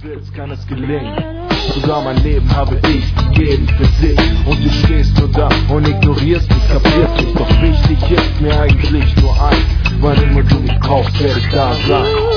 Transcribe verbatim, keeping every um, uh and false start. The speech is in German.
willst, kann es gelingen. Sogar mein Leben habe ich gegeben für dich. Und du stehst nur da und ignorierst mich, kapierst mich. Doch wichtig ist mir eigentlich nur eins: wann immer du mich brauchst, werde ich da sein.